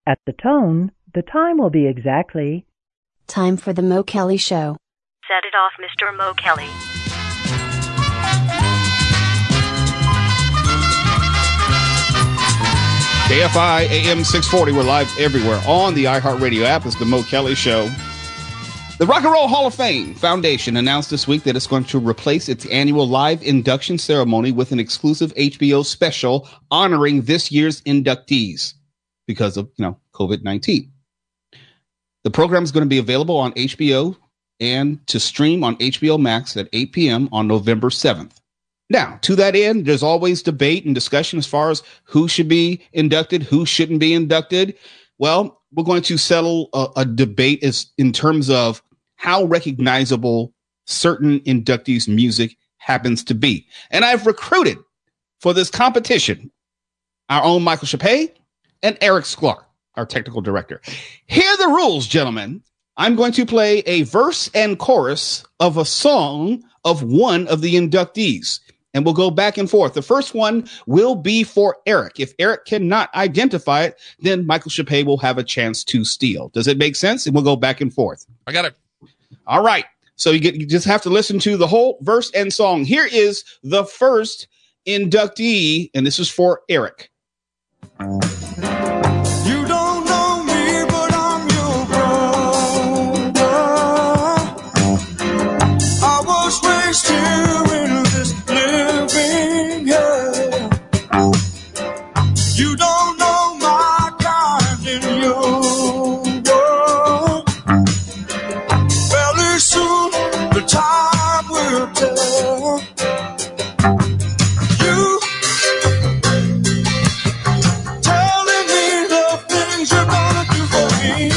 At the tone, the time will be exactly time for the Mo Kelly Show. Set it off, Mr. Mo Kelly. KFI AM 640. We're live everywhere on the iHeartRadio app. It's the Mo Kelly Show. The Rock and Roll Hall of Fame Foundation announced this week that it's going to replace its annual live induction ceremony with an exclusive HBO special honoring this year's inductees because of, COVID-19. The program is going to be available on HBO and to stream on HBO Max at 8 p.m. on November 7th. Now, to that end, there's always debate and discussion as far as who should be inducted, who shouldn't be inducted. Well, we're going to settle a debate in terms of how recognizable certain inductees' music happens to be. And I've recruited for this competition our own Michael Chappé and Eric Sklar, our technical director. Here are the rules, gentlemen. I'm going to play a verse and chorus of a song of one of the inductees, and we'll go back and forth. The first one will be for Eric. If Eric cannot identify it, then Michael Chappé will have a chance to steal. Does it make sense? And we'll go back and forth. I got it. All right. So you just have to listen to the whole verse and song. Here is the first inductee, and this is for Eric. You don't know me, but I'm your brother. I was raised here in this living hell. You don't know my kind in your world. Fairly soon the time will tell. You telling me the things you're gonna do for me.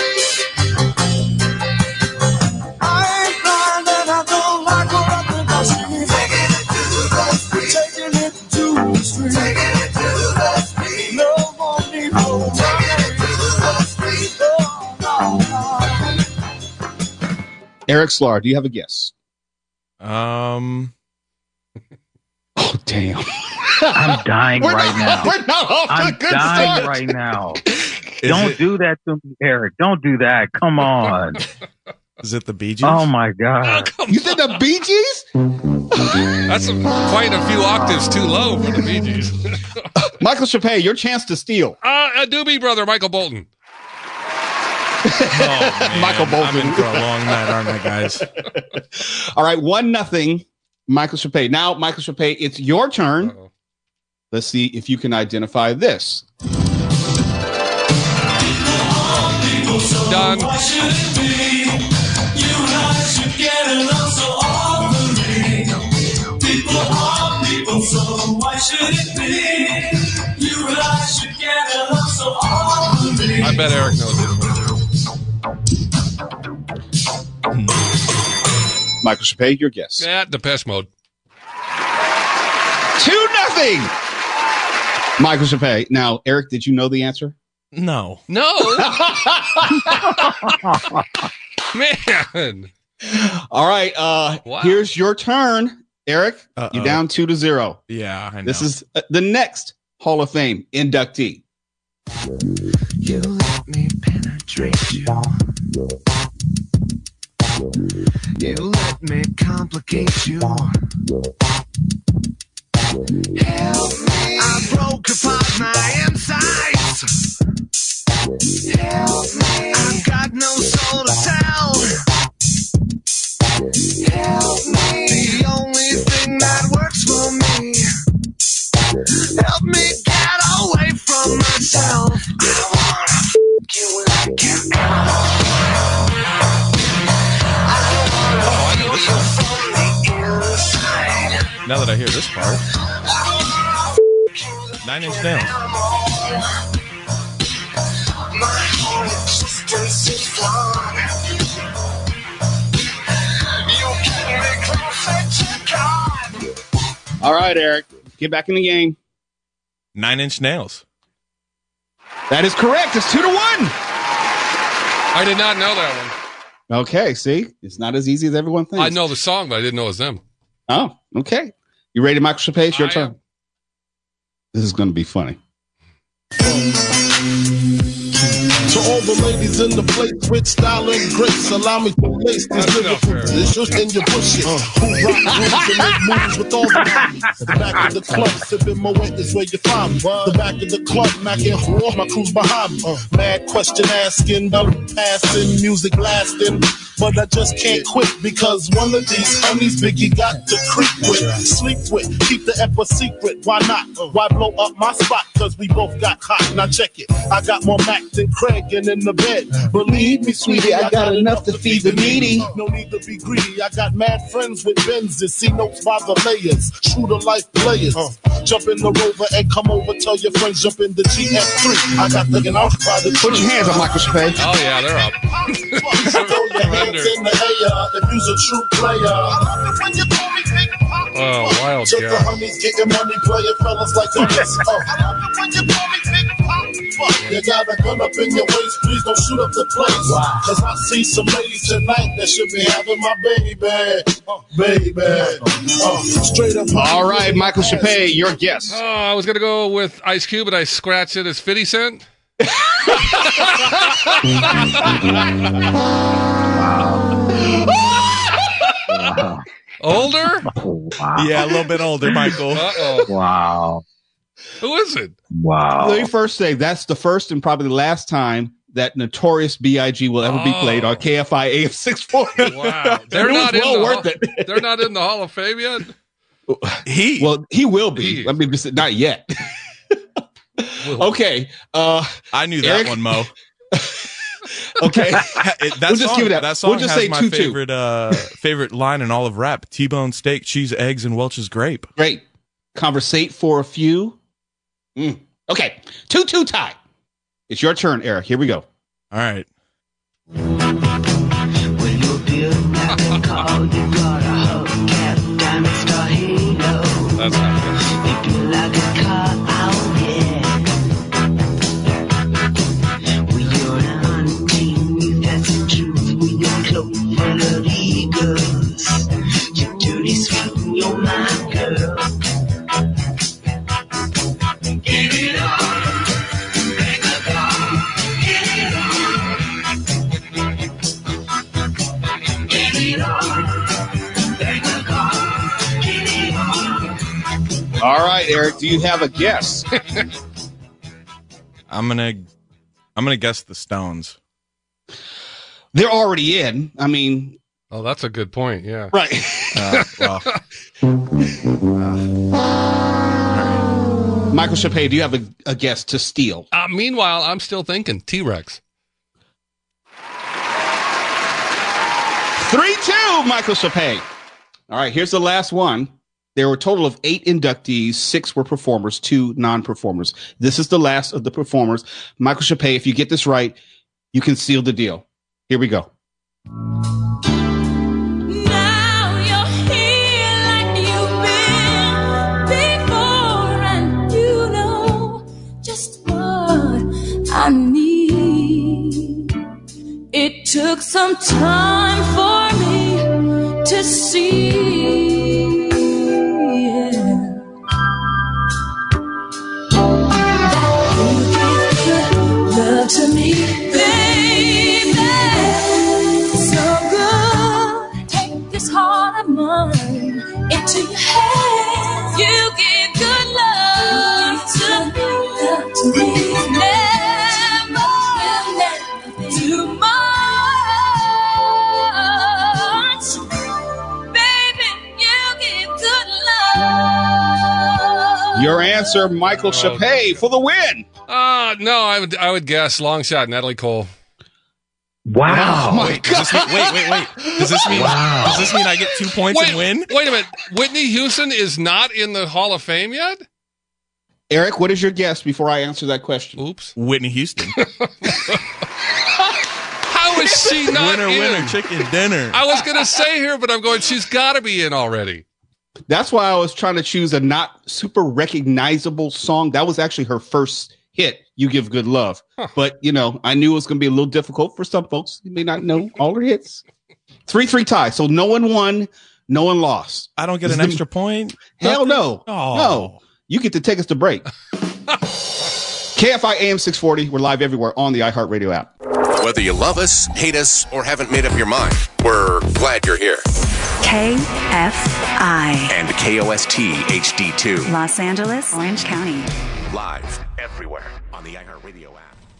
I ain't blind and I don't like what I think I see. Taking it to the street. Taking it to the street. No more need for taking it to the street. Oh, no. Eric Sklar, do you have a guess? Oh, damn. I'm dying right now. We're not off to a I'm good dying start. right now. Don't do that to me, Eric. Don't do that. Come on. Is it the Bee Gees? Oh, my God. You said the Bee Gees? That's quite a few octaves too low for the Bee Gees. Michael Chappé, your chance to steal. A Doobie Brother, Michael Bolton. Oh, man. Michael Bolton. I'm in for a long night, aren't I, guys? All right, 1-0, Michael Chappé. Now, Michael Chappé, it's your turn. Uh-oh. Let's see if you can identify this. Done. I bet Eric knows it. Michael Chappé, your guess. Yeah, Depeche Mode. 2-0. Michael Chappé. Now, Eric, did you know the answer? No. Man. All right. Wow. Here's your turn, Eric. You're down 2-0. Yeah, I know. This is the next Hall of Fame inductee. You let me penetrate you. You let me complicate you. Help me. I broke apart my insides. Help me. I've got no soul to tell. Help me. The only thing that works for me. Help me get away from myself. I wanna f*** you like an animal. I wanna feel you from the inside. Now that I hear this part. 9 Inch Nails. My whole existence is flawed. You keep me closer to God. All right, Eric. Get back in the game. 9 Inch Nails. That is correct. It's 2-1. I did not know that one. Okay, see? It's not as easy as everyone thinks. I know the song, but I didn't know it was them. Oh, okay. You ready, Michael Chappé? It's your I turn. am. This is going to be funny. To all the ladies in the place with style and grace, allow me to place these lyrical positions in your bushes. Who rock grooves and make moves with all the homies. The back of the club, sipping my wet is where you find me. The back of the club, macking whore, my crew's behind me. Mad question asking, double passing, music lasting. But I just can't quit because one of these homies Biggie got to creep with, sleep with, keep the ep a secret. Why not? Why blow up my spot? Cause we both got hot. Now check it. I got more Mac than Craig and in the bed. Believe me, sweetie, I got enough to feed the needy. No need to be greedy. I got mad friends with Benzes. See notes by the layers. Shooter life players. Jump in the Rover and come over. Tell your friends jump in the GF3. I got the out by the Put your hands up, Michael Chappelle. Oh yeah, they're up. Throw your hands in the air if you's a true player. Oh, wild Took the guy. homies getting money, playing fellas like this. You got a gun up in your waist, please don't shoot up the place. Cause I see some ladies tonight that should be having my baby. Straight up. All right, Michael Chappelle, your guess. Oh, I was gonna go with Ice Cube, but I scratched it as 50 Cent. Older? Wow. Yeah, a little bit older, Michael. Uh-oh. Wow. Who is it? Wow. Let me first say that's the first and probably the last time that Notorious B.I.G. will ever be played on KFI AM 640. Wow. They're It was not in well the worth it. They're not in the Hall of Fame yet? He will be. I mean, just not yet. Okay. I knew that Eric? one, Mo. Okay. That just song, give it up. That song We'll just has say my 2-2. favorite line in all of rap. T-bone steak, cheese, eggs, and Welch's grape. Great. Conversate for a few. Okay. 2-2 tie. It's your turn, Eric. Here we go. All right. That's not good. All right, Eric, do you have a guess? I'm gonna guess the Stones. They're already in. I mean, oh, that's a good point. Yeah. right. Michael Chappelle, do you have a guess to steal? Meanwhile, I'm still thinking T-Rex. 3-2, Michael Chappelle. All right, here's the last one. There were a total of 8 inductees. 6 were performers, 2 non-performers. This is the last of the performers. Michael Chappelle, if you get this right, you can seal the deal. Here we go. I need. It took some time for me to see that you give good love to me, baby. So good. Take this heart of mine into your hands. You give good love to me. Your answer, Michael Chappelle, for the win. No, I would guess long shot Natalie Cole. Wow. Oh my God. Wait. Does this mean I get 2 points and win? Wait a minute. Whitney Houston is not in the Hall of Fame yet? Eric, what is your guess before I answer that question? Oops. Whitney Houston. How is she not winner, chicken dinner. I was going to say here, but I'm going, she's got to be in already. That's why I was trying to choose a not super recognizable song. That was actually her first hit, You Give Good Love. Huh. But, I knew it was going to be a little difficult for some folks. You may not know all her hits. 3-3 tie. So no one won, no one lost. I don't get an extra point? Hell no. Oh. No. You get to take us to break. KFI AM 640. We're live everywhere on the iHeartRadio app. Whether you love us, hate us, or haven't made up your mind, we're glad you're here. KFI. And KOST HD2. Los Angeles, Orange County. Live everywhere on the iHeartRadio app.